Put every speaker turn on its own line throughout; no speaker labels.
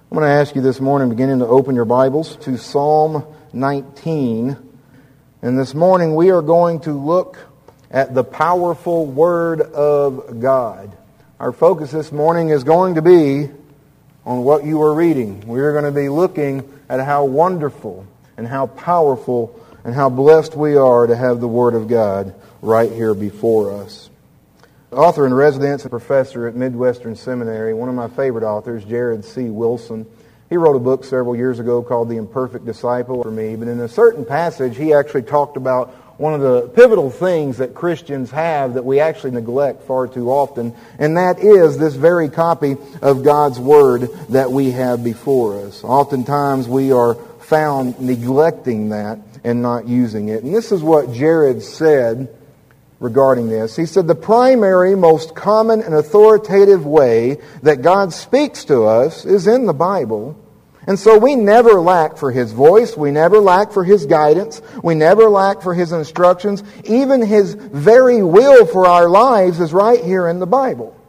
I'm going to ask you this morning, beginning to open your Bibles to Psalm 19. And this morning we are going to look at the powerful Word of God. Our focus this morning is going to be on what you are reading. We're going to be looking at how wonderful and how powerful and how blessed we are to have the Word of God right here before us. Author in residence and professor at Midwestern Seminary, one of my favorite authors, Jared C. Wilson. He wrote a book several years ago called The Imperfect Disciple for me, but in a certain passage he actually talked about one of the pivotal things that Christians have that we actually neglect far too often, and that is this very copy of God's Word that we have before us. Oftentimes we are found neglecting that and not using it. And this is what Jared said regarding this. He said, the primary, most common and authoritative way that God speaks to us is in the Bible. And so we never lack for His voice. We never lack for His guidance. We never lack for His instructions. Even His very will for our lives is right here in the Bible.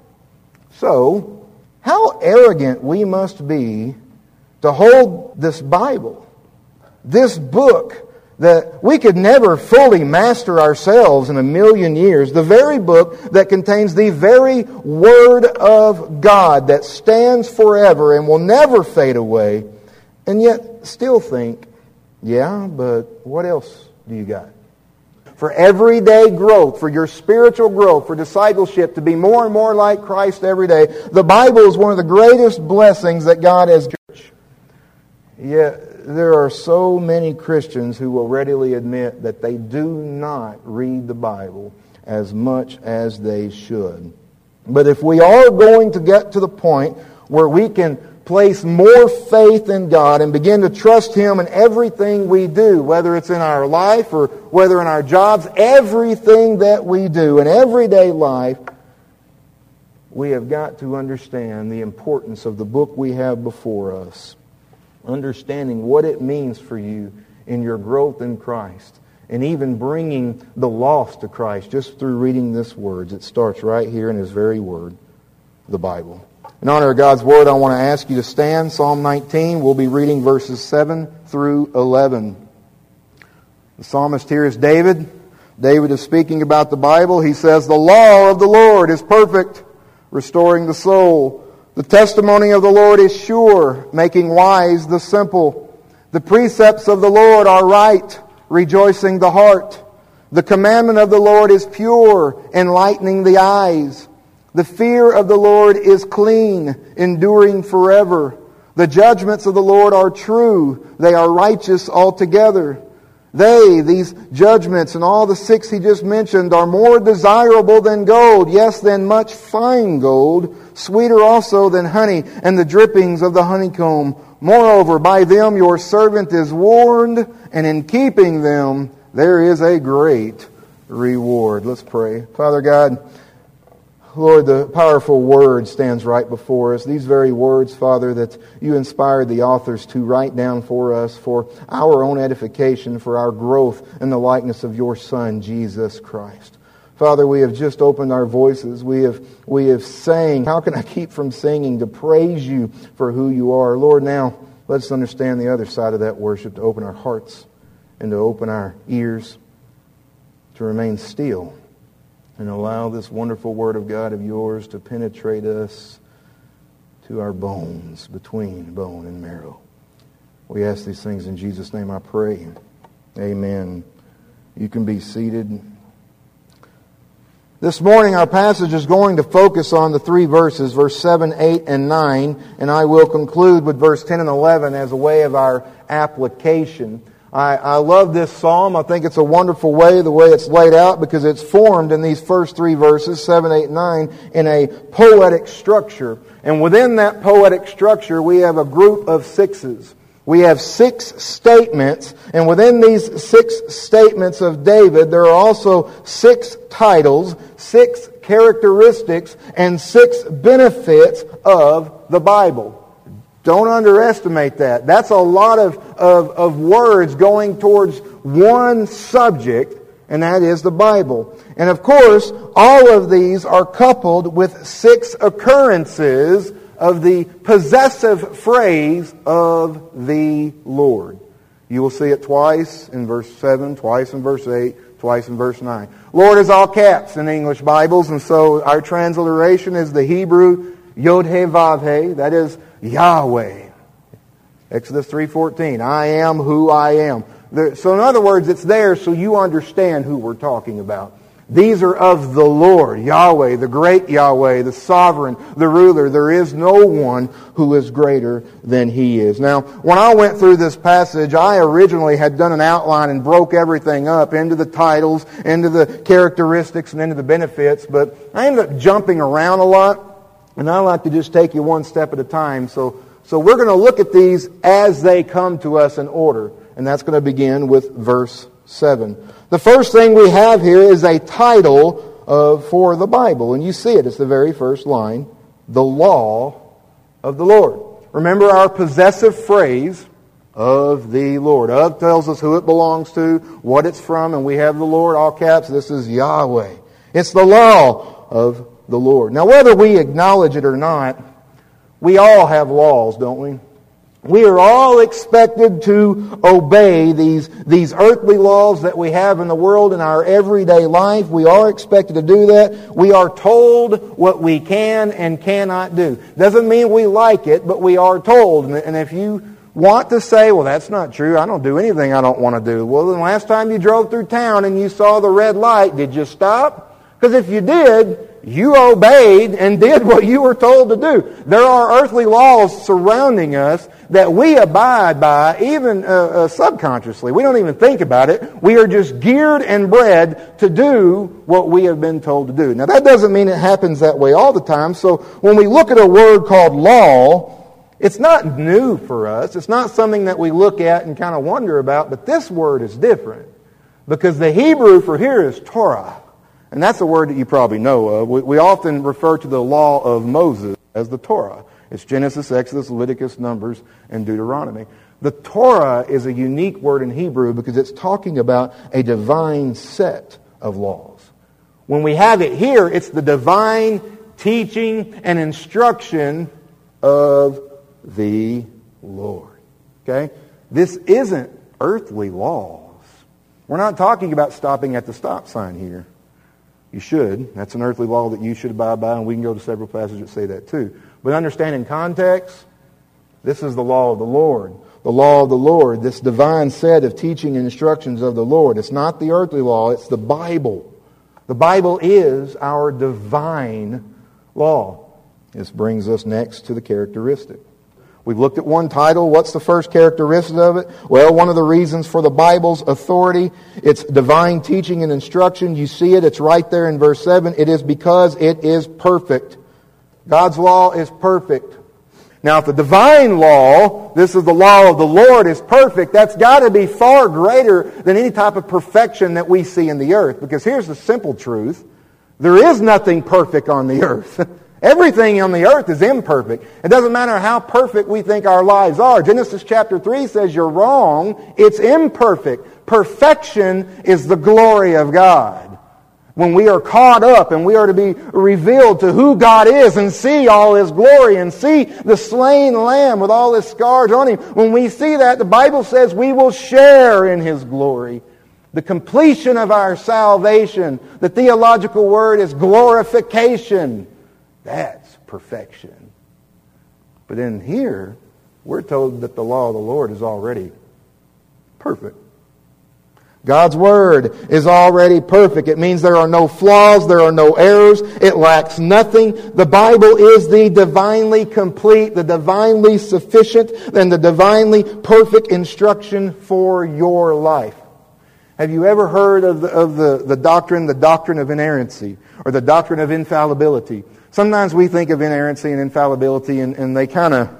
So, how arrogant we must be to hold this Bible, this book, that we could never fully master ourselves in a million years. The very book that contains the very Word of God that stands forever and will never fade away. And yet still think, yeah, but what else do you got? For everyday growth, for your spiritual growth, for discipleship, to be more and more like Christ every day, the Bible is one of the greatest blessings that God has given. Yet there are so many Christians who will readily admit that they do not read the Bible as much as they should. But if we are going to get to the point where we can place more faith in God and begin to trust Him in everything we do, whether it's in our life or whether in our jobs, everything that we do in everyday life, we have got to understand the importance of the book we have before us. Understanding what it means for you in your growth in Christ, and even bringing the lost to Christ just through reading this Word. It starts right here in His very Word, the Bible. In honor of God's Word, I want to ask you to stand. Psalm 19, we'll be reading verses 7 through 11. The psalmist here is David. David is speaking about the Bible. He says, the law of the Lord is perfect, restoring the soul. The testimony of the Lord is sure, making wise the simple. The precepts of the Lord are right, rejoicing the heart. The commandment of the Lord is pure, enlightening the eyes. The fear of the Lord is clean, enduring forever. The judgments of the Lord are true, they are righteous altogether. These judgments and all the 6 he just mentioned, are more desirable than gold, yes, than much fine gold, sweeter also than honey and the drippings of the honeycomb. Moreover, by them your servant is warned, and in keeping them there is a great reward. Let's pray. Father God, Lord, the powerful Word stands right before us. These very words, Father, that You inspired the authors to write down for us, for our own edification, for our growth in the likeness of Your Son, Jesus Christ. Father, we have just opened our voices. We have sang. How can I keep from singing to praise You for who You are? Lord, now let's understand the other side of that worship, to open our hearts and to open our ears, to remain still, and allow this wonderful Word of God of Yours to penetrate us to our bones, between bone and marrow. We ask these things in Jesus' name I pray. Amen. You can be seated. This morning our passage is going to focus on the 3 verses, verse 7, 8, and 9, and I will conclude with verse 10 and 11 as a way of our application. I love this psalm. I think it's a wonderful way, the way it's laid out, because it's formed in these first 3 verses, 7, 8, 9, in a poetic structure. And within that poetic structure, we have a group of 6s. We have 6 statements, and within these 6 statements of David, there are also 6 titles, 6 characteristics, and 6 benefits of the Bible. Don't underestimate that. That's a lot of words going towards one subject, and that is the Bible. And of course, all of these are coupled with 6 occurrences of the possessive phrase of the Lord. You will see it twice in verse 7, twice in verse 8, twice in verse 9. Lord is all caps in English Bibles, and so our transliteration is the Hebrew Yod-He-Vav-He, that is Yahweh. Exodus 3:14, I am who I am. So in other words, it's there so you understand who we're talking about. These are of the Lord, Yahweh, the great Yahweh, the sovereign, the ruler. There is no one who is greater than He is. Now, when I went through this passage, I originally had done an outline and broke everything up into the titles, into the characteristics, and into the benefits, but I ended up jumping around a lot, and I like to just take you one step at a time. So we're going to look at these as they come to us in order, and that's going to begin with verse 7. The first thing we have here is a title for the Bible. And you see it. It's the very first line. The law of the Lord. Remember our possessive phrase, of the Lord. Of tells us who it belongs to, what it's from, and we have the Lord, all caps. This is Yahweh. It's the law of the Lord. Now, whether we acknowledge it or not, we all have laws, don't we? We are all expected to obey these earthly laws that we have in the world in our everyday life. We are expected to do that. We are told what we can and cannot do. Doesn't mean we like it, but we are told. And if you want to say, well, that's not true, I don't do anything I don't want to do. Well, the last time you drove through town and you saw the red light, did you stop? Because if you did, you obeyed and did what you were told to do. There are earthly laws surrounding us that we abide by, even subconsciously. We don't even think about it. We are just geared and bred to do what we have been told to do. Now, that doesn't mean it happens that way all the time. So when we look at a word called law, it's not new for us. It's not something that we look at and kind of wonder about. But this word is different because the Hebrew for here is Torah. And that's a word that you probably know of. We often refer to the law of Moses as the Torah. It's Genesis, Exodus, Leviticus, Numbers, and Deuteronomy. The Torah is a unique word in Hebrew because it's talking about a divine set of laws. When we have it here, it's the divine teaching and instruction of the Lord. Okay? This isn't earthly laws. We're not talking about stopping at the stop sign here. You should. That's an earthly law that you should abide by, and we can go to several passages that say that too. But understand in context, this is the law of the Lord. The law of the Lord, this divine set of teaching and instructions of the Lord. It's not the earthly law, it's the Bible. The Bible is our divine law. This brings us next to the characteristic. We've looked at one title. What's the first characteristic of it? Well, one of the reasons for the Bible's authority, it's divine teaching and instruction. You see it. It's right there in verse 7. It is because it is perfect. God's law is perfect. Now, if the divine law, this is the law of the Lord, is perfect, that's got to be far greater than any type of perfection that we see in the earth. Because here's the simple truth. There is nothing perfect on the earth. Everything on the earth is imperfect. It doesn't matter how perfect we think our lives are. Genesis chapter 3 says you're wrong. It's imperfect. Perfection is the glory of God. When we are caught up and we are to be revealed to who God is and see all His glory and see the slain Lamb with all His scars on Him, when we see that, the Bible says we will share in His glory. The completion of our salvation, the theological word is glorification. That's perfection. But in here, we're told that the law of the Lord is already perfect. God's Word is already perfect. It means there are no flaws, there are no errors, it lacks nothing. The Bible is the divinely complete, the divinely sufficient, and the divinely perfect instruction for your life. Have you ever heard of the doctrine of inerrancy, or the doctrine of infallibility? Sometimes we think of inerrancy and infallibility, and they kind of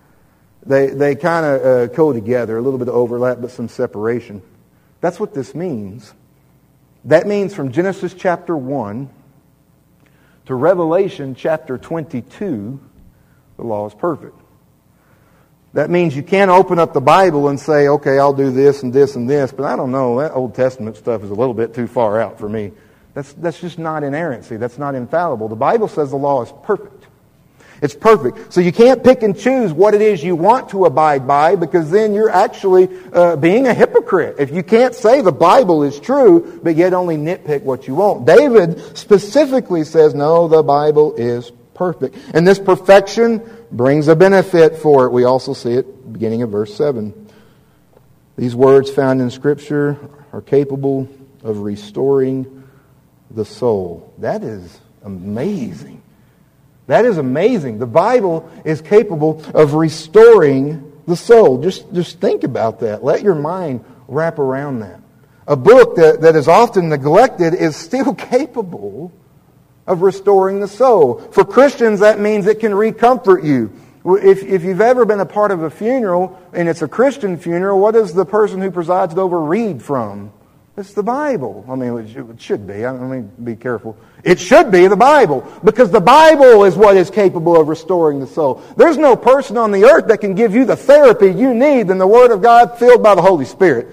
go together, a little bit of overlap, but some separation. That's what this means. That means from Genesis chapter 1 to Revelation chapter 22, the law is perfect. That means you can't open up the Bible and say, okay, I'll do this and this and this, but I don't know, that Old Testament stuff is a little bit too far out for me. That's just not inerrancy. That's not infallible. The Bible says the law is perfect. It's perfect. So you can't pick and choose what it is you want to abide by, because then you're actually being a hypocrite. If you can't say the Bible is true, but yet only nitpick what you want. David specifically says, no, the Bible is perfect. And this perfection brings a benefit for it. We also see it beginning of verse 7. These words found in Scripture are capable of restoring the soul. That is amazing. That is amazing. The Bible is capable of restoring the soul. Just think about that. Let your mind wrap around that. A book that is often neglected is still capable of restoring the soul. For Christians, that means it can recomfort you. If you've ever been a part of a funeral, and it's a Christian funeral, what does the person who presides over read from? It's the Bible. I mean, it should be. I mean, be careful. It should be the Bible, because the Bible is what is capable of restoring the soul. There's no person on the earth that can give you the therapy you need than the Word of God filled by the Holy Spirit.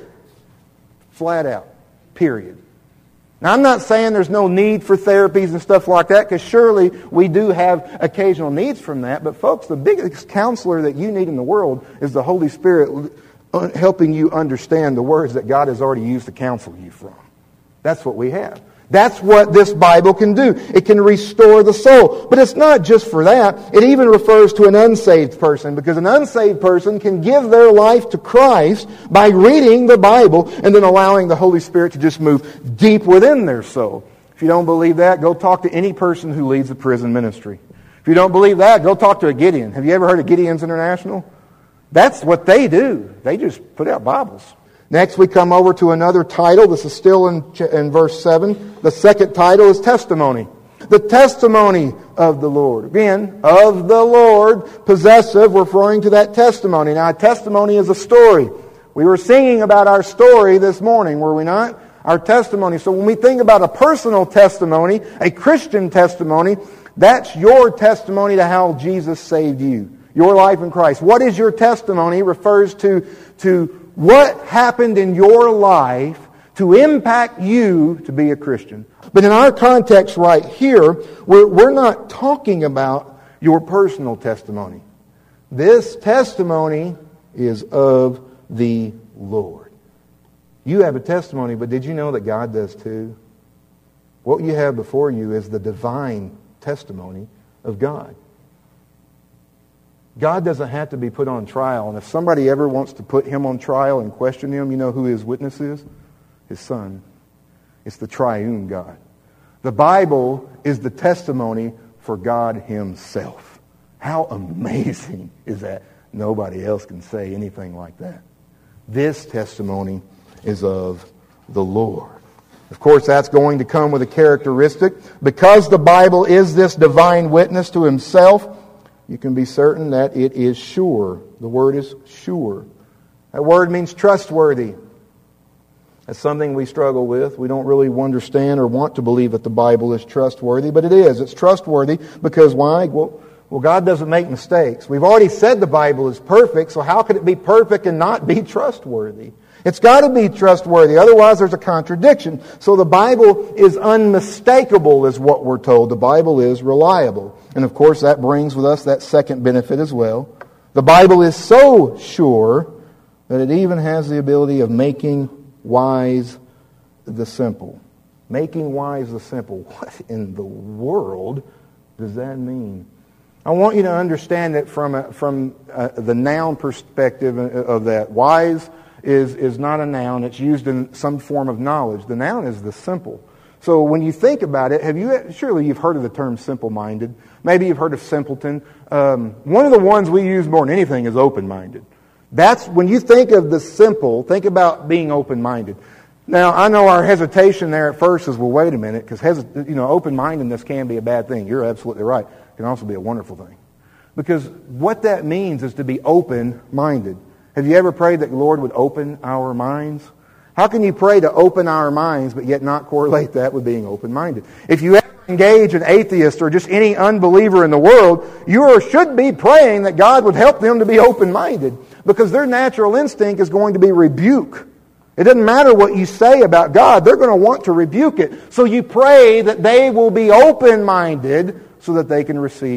Flat out. Period. Now, I'm not saying there's no need for therapies and stuff like that, because surely we do have occasional needs from that. But folks, the biggest counselor that you need in the world is the Holy Spirit helping you understand the words that God has already used to counsel you from. That's what we have. That's what this Bible can do. It can restore the soul. But it's not just for that. It even refers to an unsaved person, because an unsaved person can give their life to Christ by reading the Bible and then allowing the Holy Spirit to just move deep within their soul. If you don't believe that, go talk to any person who leads a prison ministry. If you don't believe that, go talk to a Gideon. Have you ever heard of Gideon's International? That's what they do. They just put out Bibles. Next, we come over to another title. This is still in verse 7. The second title is testimony. The testimony of the Lord. Again, of the Lord, possessive, referring to that testimony. Now, a testimony is a story. We were singing about our story this morning, were we not? Our testimony. So when we think about a personal testimony, a Christian testimony, that's your testimony to how Jesus saved you. Your life in Christ. What is your testimony refers to what happened in your life to impact you to be a Christian. But in our context right here, we're not talking about your personal testimony. This testimony is of the Lord. You have a testimony, but did you know that God does too? What you have before you is the divine testimony of God. God doesn't have to be put on trial. And if somebody ever wants to put Him on trial and question Him, you know who His witness is? His Son. It's the triune God. The Bible is the testimony for God Himself. How amazing is that? Nobody else can say anything like that. This testimony is of the Lord. Of course, that's going to come with a characteristic. Because the Bible is this divine witness to Himself, you can be certain that it is sure. The word is sure. That word means trustworthy. That's something we struggle with. We don't really understand or want to believe that the Bible is trustworthy, but it is. It's trustworthy because why? Well, God doesn't make mistakes. We've already said the Bible is perfect, so how could it be perfect and not be trustworthy? It's got to be trustworthy, otherwise there's a contradiction. So the Bible is unmistakable is what we're told. The Bible is reliable. And of course that brings with us that second benefit as well. The Bible is so sure that it even has the ability of making wise the simple. Making wise the simple. What in the world does that mean? I want you to understand it from the noun perspective of that. Wise is not a noun. It's used in some form of knowledge. The noun is the simple. So when you think about it, surely you've heard of the term simple-minded. Maybe you've heard of simpleton. One of the ones we use more than anything is open-minded. That's when you think of the simple, think about being open-minded. Now, I know our hesitation there at first is, well, wait a minute, because open-mindedness can be a bad thing. You're absolutely right. It can also be a wonderful thing. Because what that means is to be open-minded. Have you ever prayed that the Lord would open our minds? How can you pray to open our minds but yet not correlate that with being open-minded? If you ever engage an atheist or just any unbeliever in the world, you should be praying that God would help them to be open-minded, because their natural instinct is going to be rebuke. It doesn't matter what you say about God, they're going to want to rebuke it. So you pray that they will be open-minded so that they can receive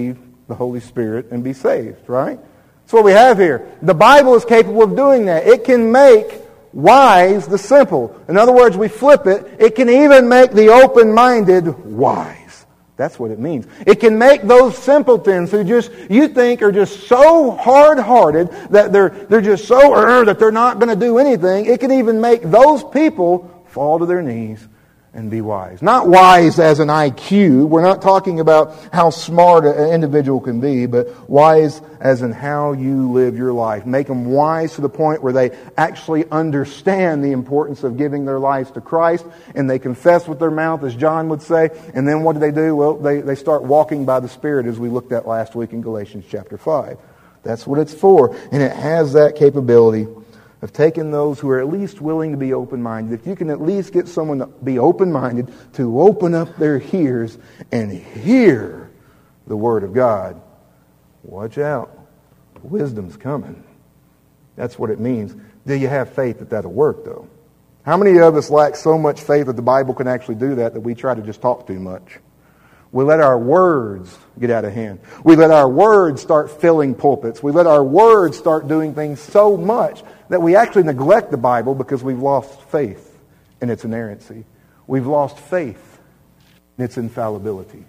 the Holy Spirit, and be saved, right? That's what we have here. The Bible is capable of doing that. It can make wise the simple. In other words, we flip it. It can even make the open-minded wise. That's what it means. It can make those simpletons who you think are just so hard-hearted that they're just so that they're not going to do anything. It can even make those people fall to their knees and be wise. Not wise as an IQ. We're not talking about how smart an individual can be, but wise as in how you live your life. Make them wise to the point where they actually understand the importance of giving their lives to Christ, and they confess with their mouth, as John would say, and then what do? Well, they start walking by the Spirit, as we looked at last week in Galatians chapter 5. That's what it's for, and it has that capability of taking those who are at least willing to be open-minded. If you can at least get someone to be open-minded, to open up their ears and hear the Word of God, watch out. Wisdom's coming. That's what it means. Do you have faith that that'll work, though? How many of us lack so much faith that the Bible can actually do that we try to just talk too much? We let our words get out of hand. We let our words start filling pulpits. We let our words start doing things so much that we actually neglect the Bible because we've lost faith in its inerrancy. We've lost faith in its infallibility.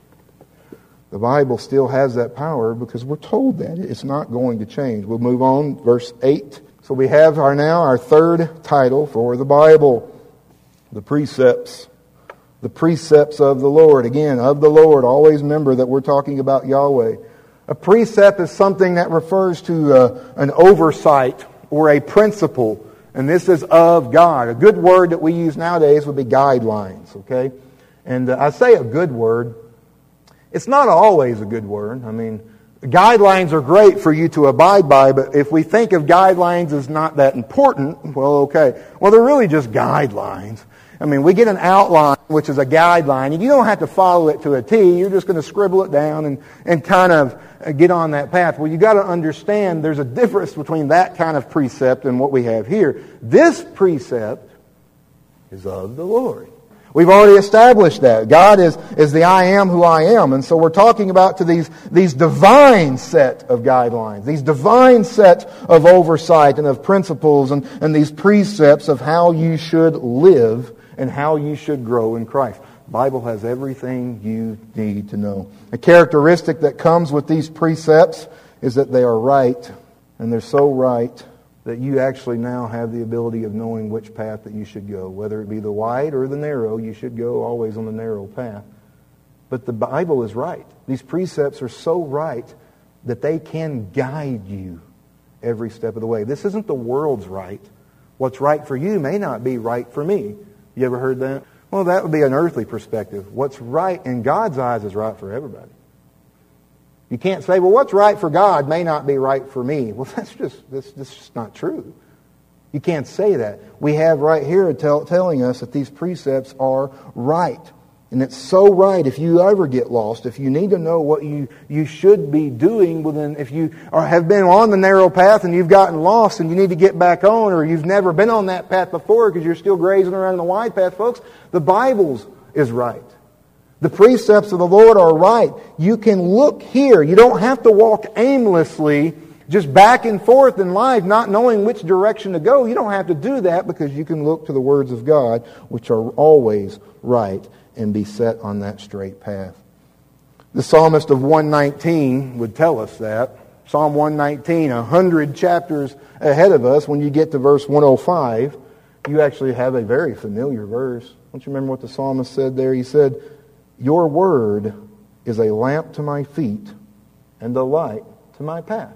The Bible still has that power because we're told that. It's not going to change. We'll move on, verse 8. So we have our third title for the Bible, the precepts. The precepts of the Lord. Again, of the Lord. Always remember that we're talking about Yahweh. A precept is something that refers to an oversight or a principle. And this is of God. A good word that we use nowadays would be guidelines. Okay? And I say a good word. It's not always a good word. I mean, guidelines are great for you to abide by, but if we think of guidelines as not that important, well, okay. Well, they're really just guidelines. I mean, we get an outline, which is a guideline, and you don't have to follow it to a T. You're just going to scribble it down and kind of get on that path. Well, you got to understand there's a difference between that kind of precept and what we have here. This precept is of the Lord. We've already established that. God is the I am who I am. And so we're talking about to these divine set of guidelines, these divine set of oversight and of principles and these precepts of how you should live and how you should grow in Christ. The Bible has everything you need to know. A characteristic that comes with these precepts is that they are right, and they're so right that you actually now have the ability of knowing which path that you should go. Whether it be the wide or the narrow, you should go always on the narrow path. But the Bible is right. These precepts are so right that they can guide you every step of the way. This isn't the world's right. What's right for you may not be right for me. You ever heard that? Well, that would be an earthly perspective. What's right in God's eyes is right for everybody. You can't say, well, what's right for God may not be right for me. Well, that's just not true. You can't say that. We have right here telling us that these precepts are right. And it's so right if you ever get lost, if you need to know what you should be doing, well then if you have been on the narrow path and you've gotten lost and you need to get back on, or you've never been on that path before because you're still grazing around in the wide path, folks, the Bible is right. The precepts of the Lord are right. You can look here. You don't have to walk aimlessly, just back and forth in life, not knowing which direction to go. You don't have to do that because you can look to the words of God, which are always right, and be set on that straight path. The psalmist of 119 would tell us that. Psalm 119, 100 chapters ahead of us, when you get to verse 105, you actually have a very familiar verse. Don't you remember what the psalmist said there? He said, "Your word is a lamp to my feet and a light to my path."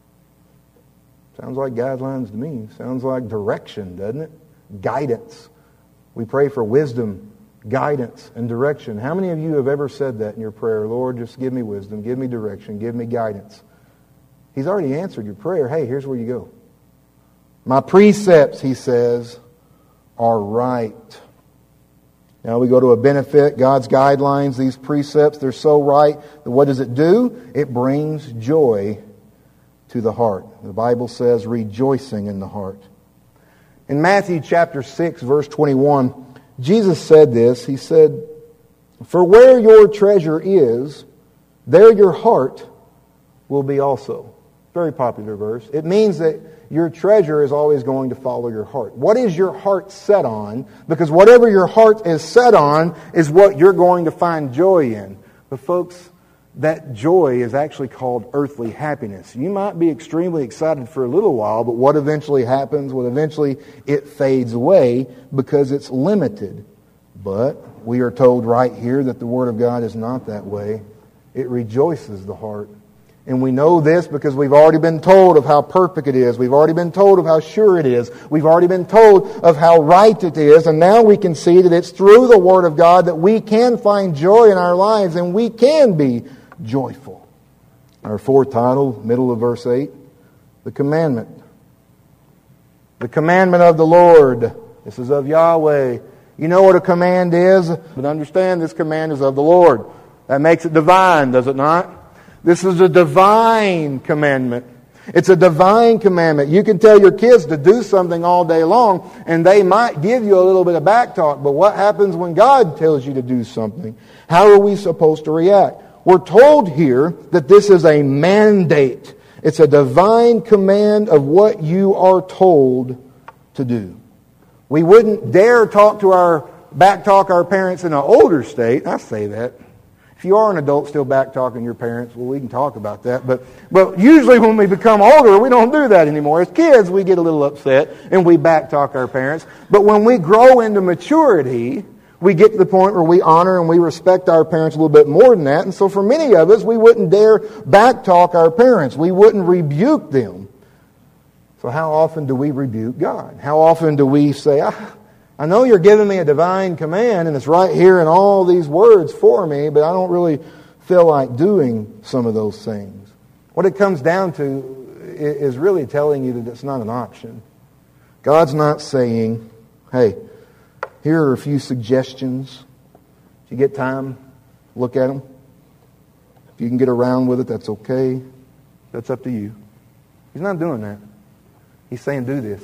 Sounds like guidelines to me. Sounds like direction, doesn't it? Guidance. We pray for wisdom, guidance, and direction. How many of you have ever said that in your prayer? Lord, just give me wisdom, give me direction, give me guidance. He's already answered your prayer. Hey, here's where you go. My precepts, he says, are right. Now we go to a benefit, God's guidelines, these precepts, they're so right. What does it do? It brings joy to the heart. The Bible says rejoicing in the heart. In Matthew chapter 6, verse 21, Jesus said this. He said, "For where your treasure is, there your heart will be also. Very popular verse. It means that your treasure is always going to follow your heart. What is your heart set on? Because whatever your heart is set on is what you're going to find joy in. But folks, that joy is actually called earthly happiness. You might be extremely excited for a little while, but what eventually happens? Well, eventually it fades away because it's limited. But we are told right here that the Word of God is not that way. It rejoices the heart. And we know this because we've already been told of how perfect it is. We've already been told of how sure it is. We've already been told of how right it is. And now we can see that it's through the Word of God that we can find joy in our lives and we can be joyful. Our fourth title, middle of verse 8, the commandment. The commandment of the Lord. This is of Yahweh. You know what a command is, but understand this command is of the Lord. That makes it divine, does it not? This is a divine commandment. It's a divine commandment. You can tell your kids to do something all day long, and they might give you a little bit of back talk, but what happens when God tells you to do something? How are we supposed to react? We're told here that this is a mandate. It's a divine command of what you are told to do. We wouldn't dare talk our parents in an older state. I say that. If you are an adult still back-talking your parents, well, we can talk about that. But usually when we become older, we don't do that anymore. As kids, we get a little upset and we back-talk our parents. But when we grow into maturity, we get to the point where we honor and we respect our parents a little bit more than that. And so for many of us, we wouldn't dare back-talk our parents. We wouldn't rebuke them. So how often do we rebuke God? How often do we say, I know you're giving me a divine command, and it's right here in all these words for me, but I don't really feel like doing some of those things. What it comes down to is really telling you that it's not an option. God's not saying, hey, here are a few suggestions. If you get time, look at them. If you can get around with it, that's okay. That's up to you. He's not doing that. He's saying, do this.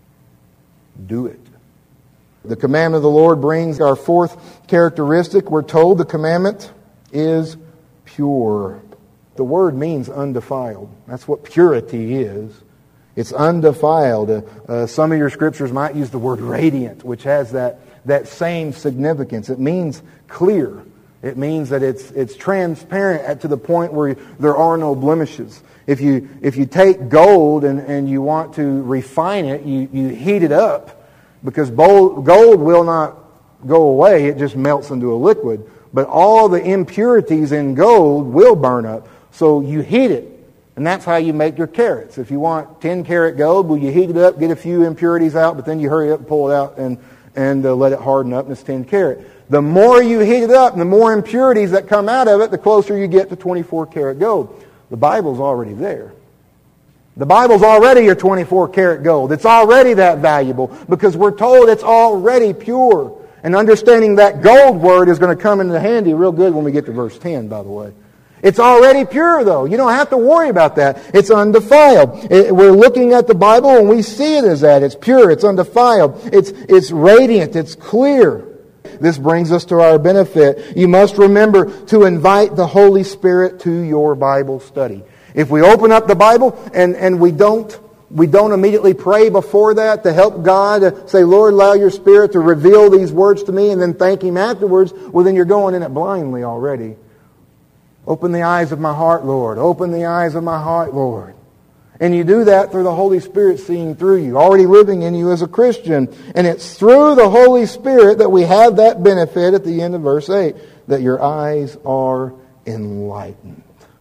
Do it. The commandment of the Lord brings our fourth characteristic. We're told the commandment is pure. The word means undefiled. That's what purity is. It's undefiled. Some of your scriptures might use the word radiant, which has that same significance. It means clear. It means that it's transparent to the point where there are no blemishes. If you take gold and you want to refine it, you heat it up. Because gold will not go away, it just melts into a liquid. But all the impurities in gold will burn up. So you heat it, and that's how you make your carats. If you want 10 karat gold, well, you heat it up, get a few impurities out, but then you hurry up and pull it out and let it harden up, and it's 10 karat. The more you heat it up, and the more impurities that come out of it, the closer you get to 24 karat gold. The Bible's already there. The Bible's already your 24 karat gold. It's already that valuable because we're told it's already pure. And understanding that gold word is going to come into handy real good when we get to verse 10, by the way. It's already pure, though. You don't have to worry about that. It's undefiled. We're looking at the Bible and we see it as that. It's pure. It's undefiled. It's radiant. It's clear. This brings us to our benefit. You must remember to invite the Holy Spirit to your Bible study. If we open up the Bible and we don't immediately pray before that to help God, say, Lord, allow your Spirit to reveal these words to me, and then thank Him afterwards, well, then you're going in it blindly already. Open the eyes of my heart, Lord. Open the eyes of my heart, Lord. And you do that through the Holy Spirit seeing through you, already living in you as a Christian. And it's through the Holy Spirit that we have that benefit at the end of verse 8, that your eyes are enlightened.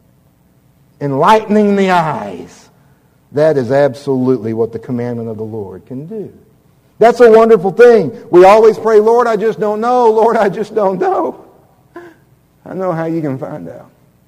Enlightening the eyes. That is absolutely what the commandment of the Lord can do. That's a wonderful thing. We always pray, Lord, I just don't know. Lord, I just don't know. I know how you can find out.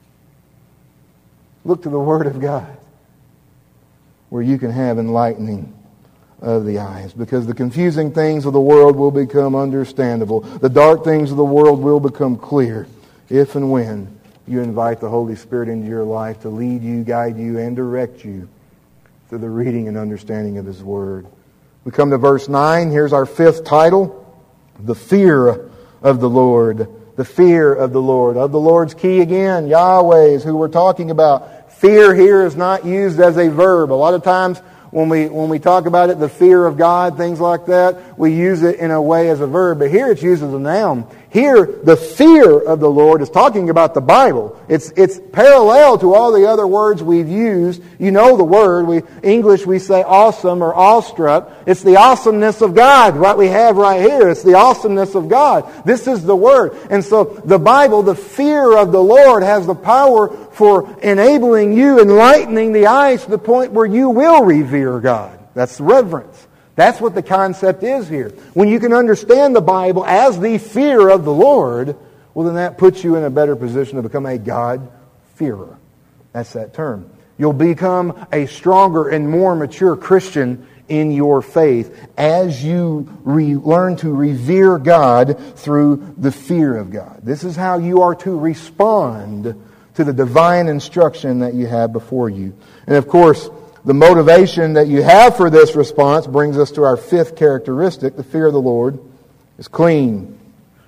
Look to the Word of God, where you can have enlightening of the eyes, because the confusing things of the world will become understandable. The dark things of the world will become clear if and when you invite the Holy Spirit into your life to lead you, guide you, and direct you through the reading and understanding of His Word. We come to verse 9. Here's our fifth title, the fear of the Lord. The fear of the Lord. Of the Lord's key again, Yahweh is who we're talking about. Fear here is not used as a verb. A lot of times when we talk about it, the fear of God, things like that, we use it in a way as a verb. But here it's used as a noun. Here, the fear of the Lord is talking about the Bible. It's parallel to all the other words we've used. You know the word. English, we say awesome or awestruck. It's the awesomeness of God, what we have right here. It's the awesomeness of God. This is the word. And so the Bible, the fear of the Lord, has the power for enabling you, enlightening the eyes to the point where you will revere God. That's reverence. That's what the concept is here. When you can understand the Bible as the fear of the Lord, well, then that puts you in a better position to become a God-fearer. That's that term. You'll become a stronger and more mature Christian in your faith as you learn to revere God through the fear of God. This is how you are to respond to the divine instruction that you have before you. And of course, the motivation that you have for this response brings us to our fifth characteristic. The fear of the Lord is clean.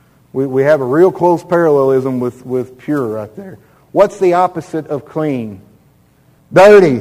We have a real close parallelism with pure right there. What's the opposite of clean? Dirty.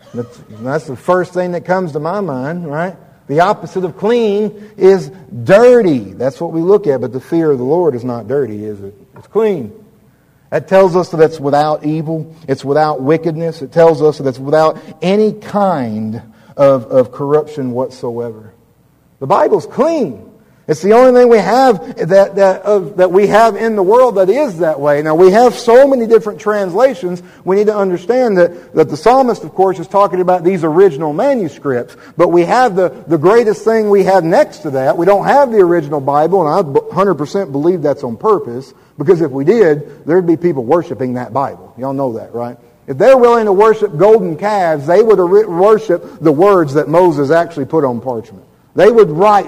That's the first thing that comes to my mind, right? The opposite of clean is dirty. That's what we look at, but the fear of the Lord is not dirty, is it? It's clean. That tells us that it's without evil, it's without wickedness, it tells us that it's without any kind of corruption whatsoever. The Bible's clean. It's the only thing we have that we have in the world that is that way. Now, we have so many different translations. We need to understand that the psalmist, of course, is talking about these original manuscripts. But we have the greatest thing we have next to that. We don't have the original Bible, and I 100% believe that's on purpose. Because if we did, there'd be people worshiping that Bible. Y'all know that, right? If they're willing to worship golden calves, they would worship the words that Moses actually put on parchment. They would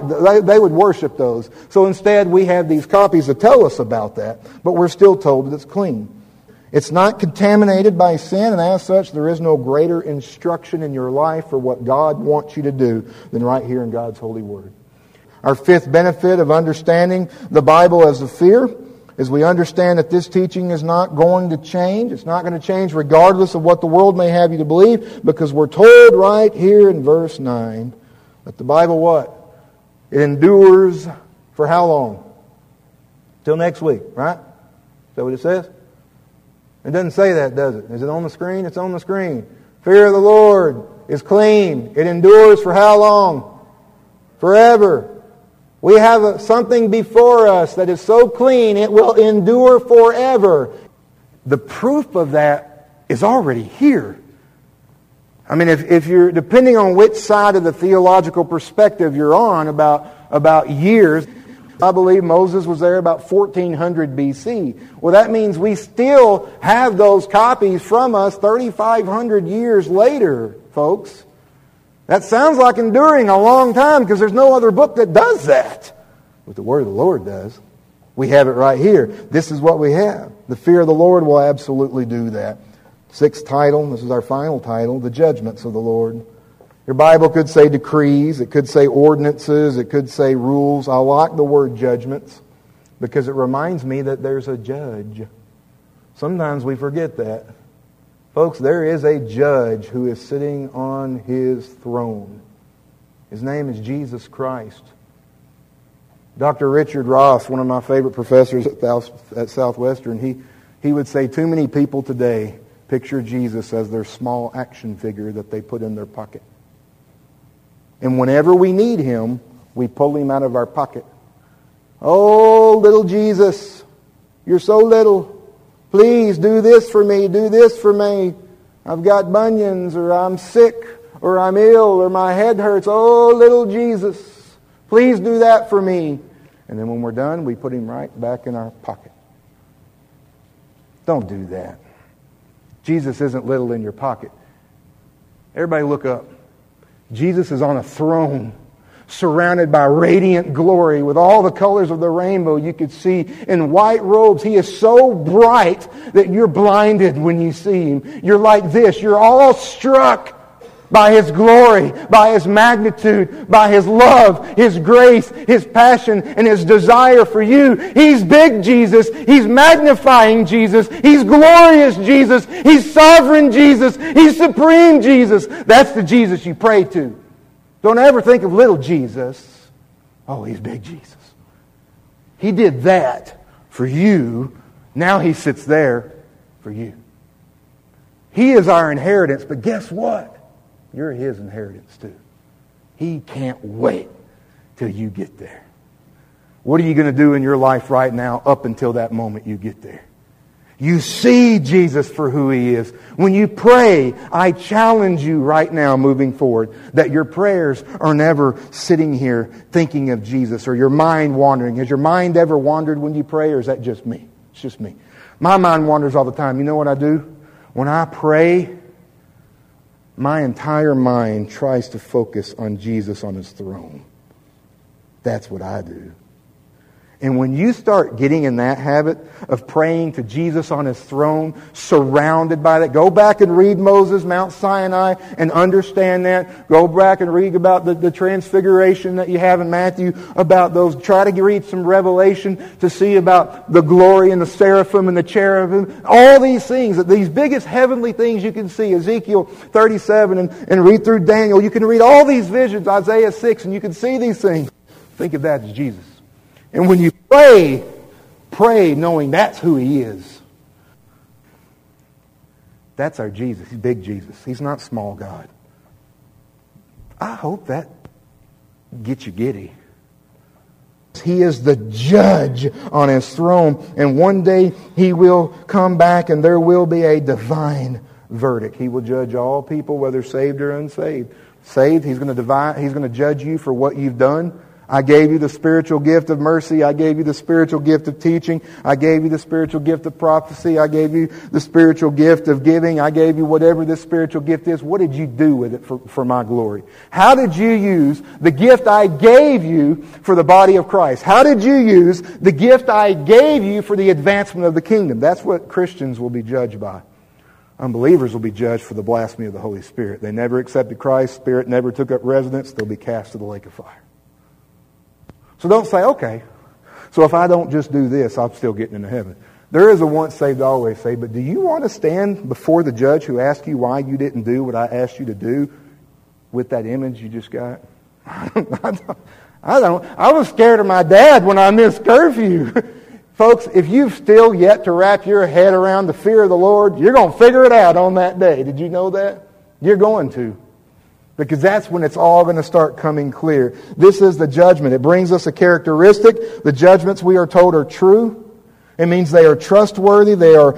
worship those. So instead, we have these copies that tell us about that, but we're still told that it's clean. It's not contaminated by sin, and as such, there is no greater instruction in your life for what God wants you to do than right here in God's holy word. Our fifth benefit of understanding the Bible as a fear is we understand that this teaching is not going to change. It's not going to change regardless of what the world may have you to believe, because we're told right here in verse 9 that the Bible what? It endures for how long? Till next week, right? Is that what it says? It doesn't say that, does it? Is it on the screen? It's on the screen. Fear of the Lord is clean. It endures for how long? Forever. We have something before us that is so clean it will endure forever. The proof of that is already here. I mean, if you're, depending on which side of the theological perspective you're on about years, I believe Moses was there about 1400 BC. Well, that means we still have those copies from us 3,500 years later, folks. That sounds like enduring a long time because there's no other book that does that. But the Word of the Lord does. We have it right here. This is what we have. The fear of the Lord will absolutely do that. Sixth title, this is our final title, the judgments of the Lord. Your Bible could say decrees, it could say ordinances, it could say rules. I like the word judgments because it reminds me that there's a judge. Sometimes we forget that. Folks, there is a judge who is sitting on his throne. His name is Jesus Christ. Dr. Richard Ross, one of my favorite professors at Southwestern, he would say too many people today picture Jesus as their small action figure that they put in their pocket. And whenever we need Him, we pull Him out of our pocket. Oh, little Jesus, you're so little. Please do this for me, do this for me. I've got bunions, or I'm sick, or I'm ill, or my head hurts. Oh, little Jesus, please do that for me. And then when we're done, we put Him right back in our pocket. Don't do that. Jesus isn't little in your pocket. Everybody look up. Jesus is on a throne, surrounded by radiant glory with all the colors of the rainbow you could see in white robes. He is so bright that you're blinded when you see Him. You're like this. You're all struck by His glory, by His magnitude, by His love, His grace, His passion, and His desire for you. He's big Jesus. He's magnifying Jesus. He's glorious Jesus. He's sovereign Jesus. He's supreme Jesus. That's the Jesus you pray to. Don't ever think of little Jesus. Oh, He's big Jesus. He did that for you. Now He sits there for you. He is our inheritance, but guess what? You're His inheritance too. He can't wait till you get there. What are you going to do in your life right now up until that moment you get there? You see Jesus for who He is. When you pray, I challenge you right now moving forward that your prayers are never sitting here thinking of Jesus or your mind wandering. Has your mind ever wandered when you pray, or is that just me? It's just me. My mind wanders all the time. You know what I do? When I pray, my entire mind tries to focus on Jesus on His throne. That's what I do. And when you start getting in that habit of praying to Jesus on His throne, surrounded by that, go back and read Moses, Mount Sinai, and understand that. Go back and read about the transfiguration that you have in Matthew, about those. Try to read some Revelation to see about the glory and the seraphim and the cherubim. All these things, these biggest heavenly things you can see. Ezekiel 37 and read through Daniel. You can read all these visions, Isaiah 6, and you can see these things. Think of that as Jesus. And when you pray knowing that's who He is. That's our Jesus. He's big Jesus. He's not small God. I hope that gets you giddy. He is the judge on His throne. And one day He will come back and there will be a divine verdict. He will judge all people, whether saved or unsaved. Saved, He's going to judge you for what you've done. I gave you the spiritual gift of mercy. I gave you the spiritual gift of teaching. I gave you the spiritual gift of prophecy. I gave you the spiritual gift of giving. I gave you whatever this spiritual gift is. What did you do with it for my glory? How did you use the gift I gave you for the body of Christ? How did you use the gift I gave you for the advancement of the kingdom? That's what Christians will be judged by. Unbelievers will be judged for the blasphemy of the Holy Spirit. They never accepted Christ. Spirit never took up residence. They'll be cast to the lake of fire. So don't say, okay, so if I don't just do this, I'm still getting into heaven. There is a once saved, always saved, but do you want to stand before the judge who asked you why you didn't do what I asked you to do with that image you just got? I don't. I was scared of my dad when I missed curfew. Folks, if you've still yet to wrap your head around the fear of the Lord, you're going to figure it out on that day. Did you know that? You're going to. Because that's when it's all going to start coming clear. This is the judgment. It brings us a characteristic. The judgments we are told are true. It means they are trustworthy. They are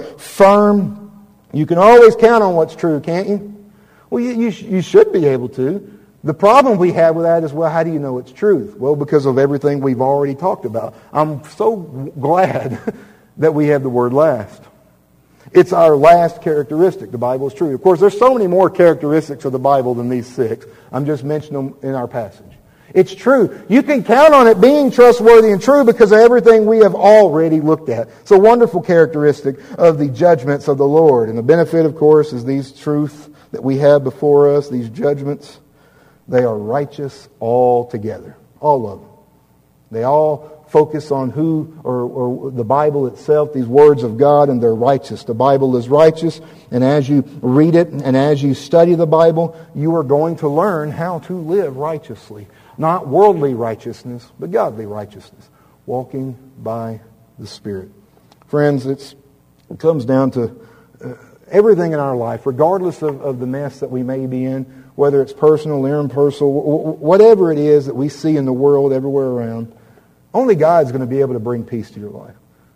firm. You can always count on what's true, can't you? Well, you should be able to. The problem we have with that is, well, how do you know it's truth? Well, because of everything we've already talked about. I'm so glad that we have the word last. It's our last characteristic. The Bible is true. Of course, there's so many more characteristics of the Bible than these 6. I'm just mentioning them in our passage. It's true. You can count on it being trustworthy and true because of everything we have already looked at. It's a wonderful characteristic of the judgments of the Lord. And the benefit, of course, is these truths that we have before us, these judgments. They are righteous altogether. All of them. They all focus on who, or the Bible itself, these words of God, and they're righteous. The Bible is righteous, and as you read it and as you study the Bible, you are going to learn how to live righteously. Not worldly righteousness, but godly righteousness. Walking by the Spirit. Friends, it comes down to everything in our life, regardless of the mess that we may be in, whether it's personal or impersonal, whatever it is that we see in the world everywhere around. Only God's going to be able to bring peace to your life.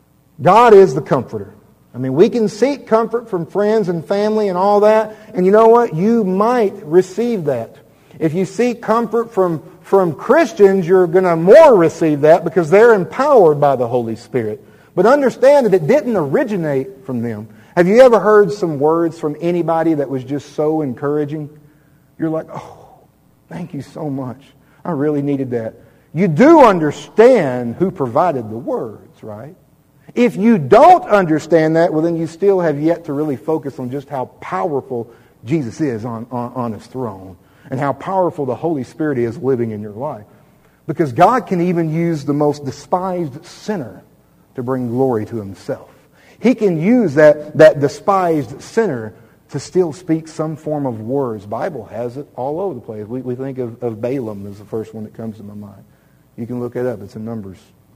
God is the comforter. I mean, we can seek comfort from friends and family and all that. And you know what? You might receive that. If you seek comfort from Christians, you're going to more receive that because they're empowered by the Holy Spirit. But understand that it didn't originate from them. Have you ever heard some words from anybody that was just so encouraging? You're like, oh, thank you so much. I really needed that. You do understand who provided the words, right? If you don't understand that, well, then you still have yet to really focus on just how powerful Jesus is on His throne and how powerful the Holy Spirit is living in your life. Because God can even use the most despised sinner to bring glory to Himself. He can use that despised sinner to still speak some form of words. The Bible has it all over the place. We think of Balaam as the first one that comes to my mind. You can look it up. It's in Numbers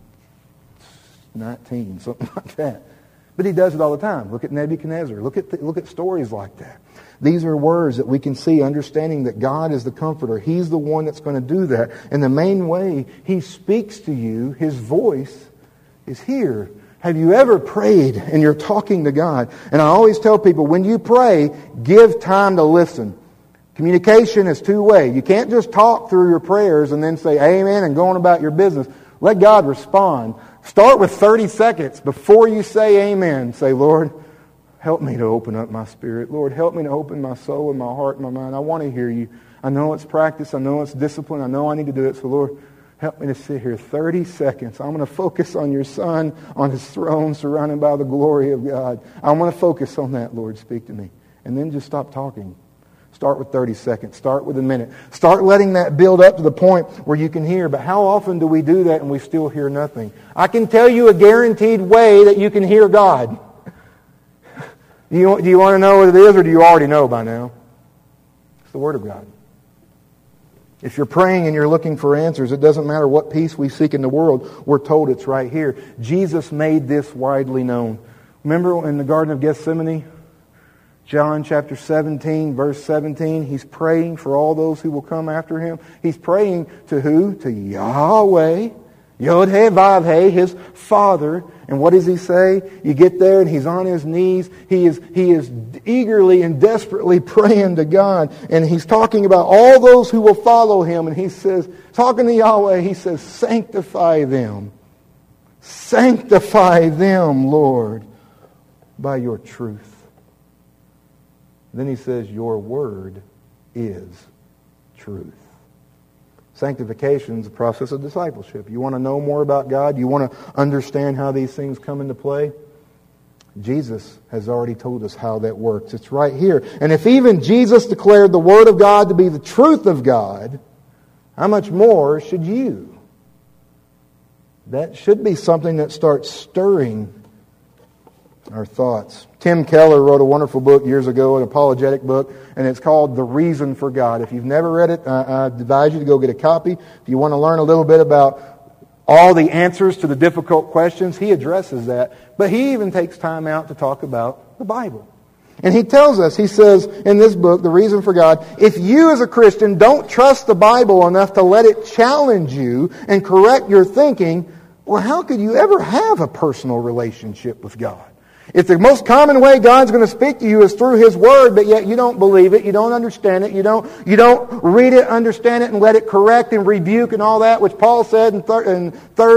19, something like that. But he does it all the time. Look at Nebuchadnezzar. Look at stories like that. These are words that we can see, understanding that God is the comforter. He's the one that's going to do that. And the main way He speaks to you, His voice, is here. Have you ever prayed and you're talking to God? And I always tell people, when you pray, give time to listen. Communication is two-way. You can't just talk through your prayers and then say amen and go on about your business. Let God respond. Start with 30 seconds before you say amen. Say, Lord, help me to open up my spirit. Lord, help me to open my soul and my heart and my mind. I want to hear You. I know it's practice. I know it's discipline. I know I need to do it. So, Lord, help me to sit here 30 seconds. I'm going to focus on Your Son on His throne, surrounded by the glory of God. I'm going to focus on that, Lord. Speak to me. And then just stop talking. Start with 30 seconds. Start with a minute. Start letting that build up to the point where you can hear. But how often do we do that and we still hear nothing? I can tell you a guaranteed way that you can hear God. Do you want to know what it is, or do you already know by now? It's the Word of God. If you're praying and you're looking for answers, it doesn't matter what peace we seek in the world. We're told it's right here. Jesus made this widely known. Remember in the Garden of Gethsemane? John chapter 17, verse 17, He's praying for all those who will come after Him. He's praying to who? To Yahweh, Yod-Heh-Vav-Heh, His Father. And what does He say? You get there and He's on His knees. He is eagerly and desperately praying to God. And He's talking about all those who will follow Him. And He says, talking to Yahweh, He says, sanctify them. Sanctify them, Lord, by Your truth. Then He says, Your word is truth. Sanctification is a process of discipleship. You want to know more about God? You want to understand how these things come into play? Jesus has already told us how that works. It's right here. And if even Jesus declared the Word of God to be the truth of God, how much more should you? That should be something that starts stirring our thoughts. Tim Keller wrote a wonderful book years ago, an apologetic book, and it's called The Reason for God. If you've never read it, I advise you to go get a copy. If you want to learn a little bit about all the answers to the difficult questions, he addresses that. But he even takes time out to talk about the Bible. And he tells us, he says in this book, The Reason for God, if you as a Christian don't trust the Bible enough to let it challenge you and correct your thinking, well, how could you ever have a personal relationship with God? If the most common way God's going to speak to you is through His Word, but yet you don't believe it, you don't understand it, you don't read it, understand it, and let it correct and rebuke and all that, which Paul said in 2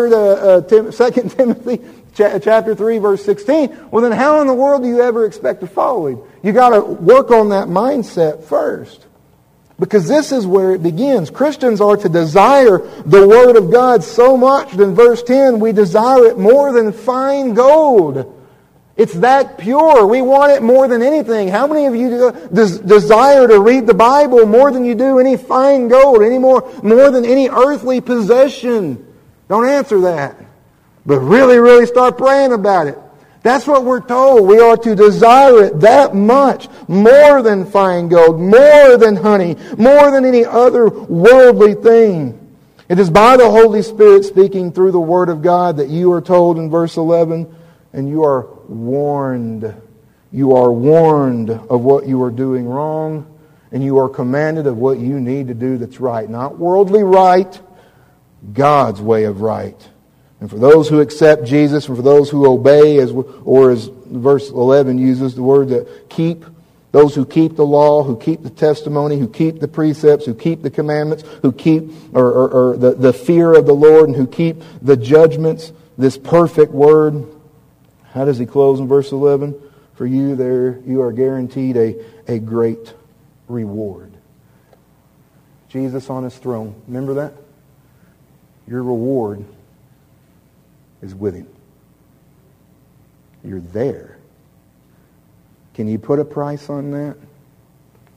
Timothy chapter 3, verse 16, well then how in the world do you ever expect to follow Him? You got to work on that mindset first. Because this is where it begins. Christians are to desire the Word of God so much that in verse 10, we desire it more than fine gold. It's that pure. We want it more than anything. How many of you desire to read the Bible more than you do any fine gold, more than any earthly possession? Don't answer that. But really, really start praying about it. That's what we're told. We are to desire it that much, more than fine gold, more than honey, more than any other worldly thing. It is by the Holy Spirit speaking through the Word of God that you are told in verse 11, and you are warned. You are warned of what you are doing wrong, and you are commanded of what you need to do that's right. Not worldly right, God's way of right. And for those who accept Jesus, and for those who obey, as verse 11 uses the word that keep, those who keep the law, who keep the testimony, who keep the precepts, who keep the commandments, who keep or the fear of the Lord, and who keep the judgments, this perfect word. How does he close in verse 11? For you there, you are guaranteed a great reward. Jesus on His throne. Remember that? Your reward is with Him. You're there. Can you put a price on that?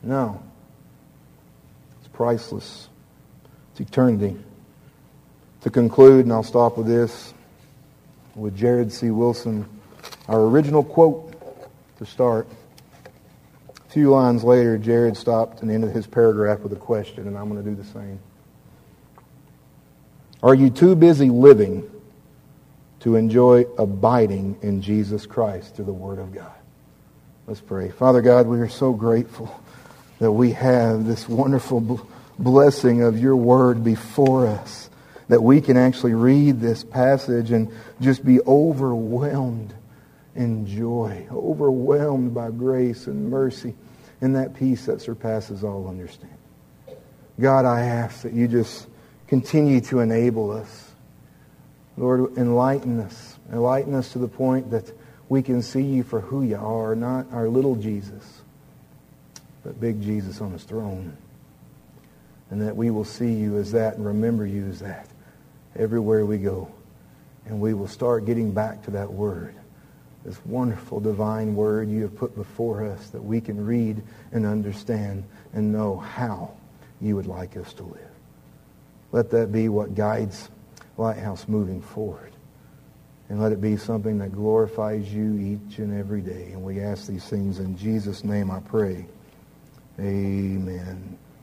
No. It's priceless. It's eternity. To conclude, and I'll stop with this, with Jared C. Wilson, our original quote to start. A few lines later, Jared stopped and ended his paragraph with a question, and I'm going to do the same. Are you too busy living to enjoy abiding in Jesus Christ through the Word of God? Let's pray. Father God, we are so grateful that we have this wonderful blessing of your Word before us, that we can actually read this passage and just be overwhelmed in joy, overwhelmed by grace and mercy and that peace that surpasses all understanding. God, I ask that you just continue to enable us. Lord, enlighten us. Enlighten us to the point that we can see you for who you are, not our little Jesus, but big Jesus on his throne. And that we will see you as that and remember you as that everywhere we go. And we will start getting back to that Word, this wonderful divine Word you have put before us that we can read and understand and know how you would like us to live. Let that be what guides Lighthouse moving forward. And let it be something that glorifies you each and every day. And we ask these things in Jesus' name I pray. Amen.